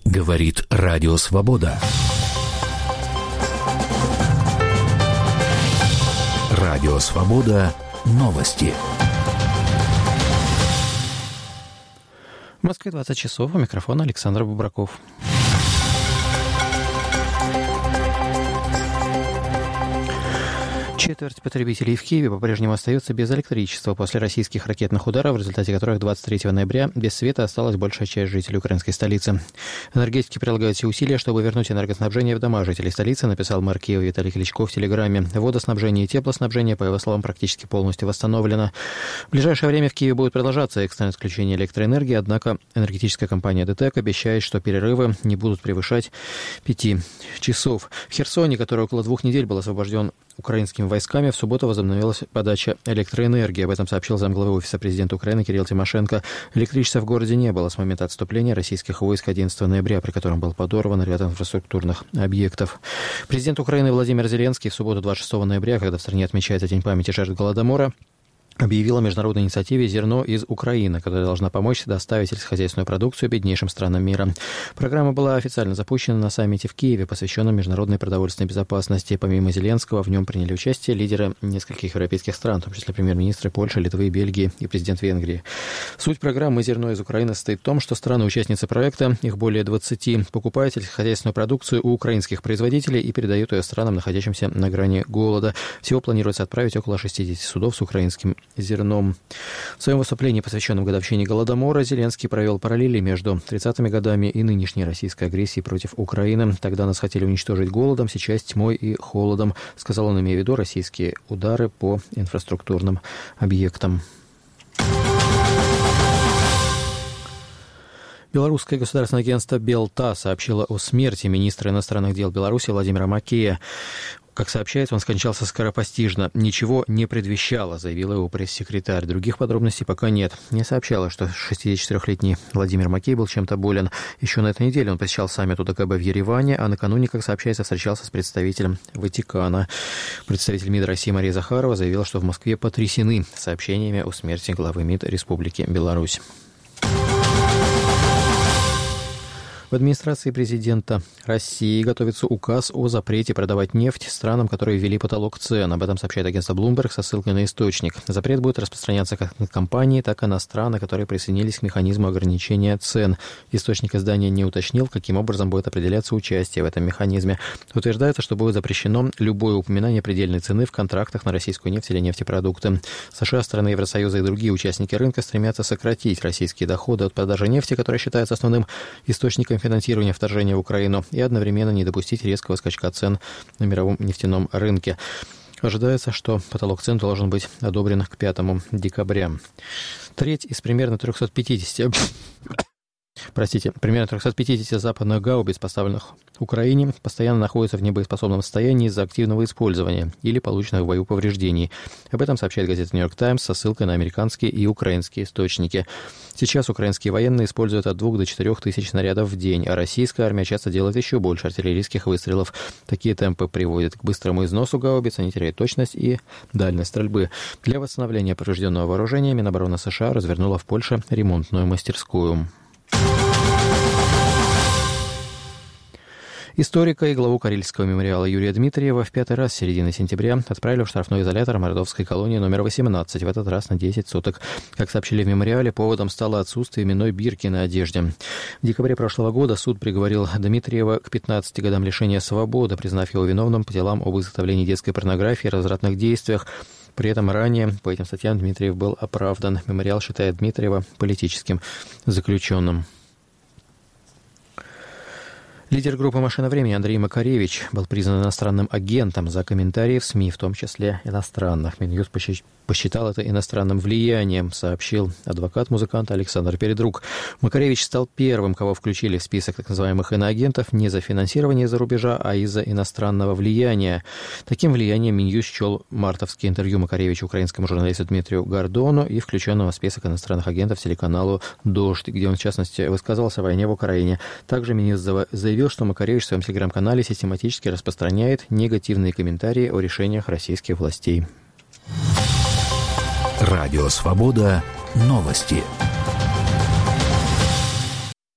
Говорит Радио Свобода. Радио Свобода. Новости. В Москве 20 часов. У микрофона Александр Бубраков. Четверть потребителей в Киеве по-прежнему остается без электричества после российских ракетных ударов, в результате которых 23 ноября без света осталась большая часть жителей украинской столицы. Энергетики прилагают все усилия, чтобы вернуть энергоснабжение в дома жителей столицы, написал мэр Киева Виталий Кличко в Телеграме. Водоснабжение и теплоснабжение, по его словам, практически полностью восстановлено. В ближайшее время в Киеве будет продолжаться экстренное отключение электроэнергии, однако энергетическая компания ДТЭК обещает, что перерывы не будут превышать 5 часов. В Херсоне, который около 2 недель был освобожден украинскими войсками, в субботу возобновилась подача электроэнергии. Об этом сообщил замглавы Офиса президента Украины Кирилл Тимошенко. Электричества в городе не было с момента отступления российских войск 11 ноября, при котором был подорван ряд инфраструктурных объектов. Президент Украины Владимир Зеленский в субботу 26 ноября, когда в стране отмечается День памяти жертв Голодомора, объявила о международной инициативе «Зерно из Украины», которая должна помочь доставить сельскохозяйственную продукцию беднейшим странам мира. Программа была официально запущена на саммите в Киеве, посвященном международной продовольственной безопасности. Помимо Зеленского, в нем приняли участие лидеры нескольких европейских стран, в том числе премьер-министры Польши, Литвы, Бельгии и президент Венгрии. Суть программы «Зерно из Украины» состоит в том, что страны-участницы проекта, их более 20, покупают сельскохозяйственную продукцию у украинских производителей и передают ее странам, находящимся на грани голода. Всего планируется отправить около 60 судов с украинским зерном. В своем выступлении, посвященном годовщине Голодомора, Зеленский провел параллели между 30-ми годами и нынешней российской агрессией против Украины. Тогда нас хотели уничтожить голодом, сейчас тьмой и холодом, сказал он, имея в виду российские удары по инфраструктурным объектам. Белорусское государственное агентство БелТА сообщило о смерти министра иностранных дел Беларуси Владимира Макея. Как сообщается, он скончался скоропостижно. Ничего не предвещало, заявила его пресс-секретарь. Других подробностей пока нет. Не сообщалось, что 64-летний Владимир Макей был чем-то болен. Еще на этой неделе он посещал саммит УДКБ в Ереване, а накануне, как сообщается, встречался с представителем Ватикана. Представитель МИД России Мария Захарова заявила, что в Москве потрясены сообщениями о смерти главы МИД Республики Беларусь. В администрации президента России готовится указ о запрете продавать нефть странам, которые ввели потолок цен. Об этом сообщает агентство Bloomberg со ссылкой на источник. Запрет будет распространяться как на компании, так и на страны, которые присоединились к механизму ограничения цен. Источник издания не уточнил, каким образом будет определяться участие в этом механизме. Утверждается, что будет запрещено любое упоминание предельной цены в контрактах на российскую нефть или нефтепродукты. США, страны Евросоюза и другие участники рынка стремятся сократить российские доходы от продажи нефти, которая считается основным источником финансирования вторжения в Украину, и одновременно не допустить резкого скачка цен на мировом нефтяном рынке. Ожидается, что потолок цен должен быть одобрен к 5 декабря. Треть из примерно 350 западных гаубиц, поставленных Украине, постоянно находятся в небоеспособном состоянии из-за активного использования или полученных в бою повреждений. Об этом сообщает газета «Нью-Йорк Таймс» со ссылкой на американские и украинские источники. Сейчас украинские военные используют от 2 до 4 тысяч снарядов в день, а российская армия часто делает еще больше артиллерийских выстрелов. Такие темпы приводят к быстрому износу гаубиц, они теряют точность и дальность стрельбы. Для восстановления поврежденного вооружения Минобороны США развернула в Польше ремонтную мастерскую. Историка и главу Карельского мемориала Юрия Дмитриева в 5-й раз с середины сентября отправили в штрафной изолятор Мордовской колонии номер 18, в этот раз на 10 суток. Как сообщили в мемориале, поводом стало отсутствие именной бирки на одежде. В декабре прошлого года суд приговорил Дмитриева к 15 годам лишения свободы, признав его виновным по делам об изготовлении детской порнографии и развратных действиях. При этом ранее по этим статьям Дмитриев был оправдан. Мемориал считает Дмитриева политическим заключенным. Лидер группы «Машина времени» Андрей Макаревич был признан иностранным агентом за комментарии в СМИ, в том числе иностранных. Минюст посчитал это иностранным влиянием, сообщил адвокат музыканта Александр Передрук. Макаревич стал первым, кого включили в список так называемых иноагентов не за финансирование из-за рубежа, а из-за иностранного влияния. Таким влиянием Минюст счел мартовские интервью Макаревича украинскому журналисту Дмитрию Гордону и включенного в список иностранных агентов телеканалу «Дождь», где он, в частности, высказывался о войне в Украине. Также Минюст заявил, что Макаревич в своем телеграм-канале систематически распространяет негативные комментарии о решениях российских властей. Радио «Свобода». Новости.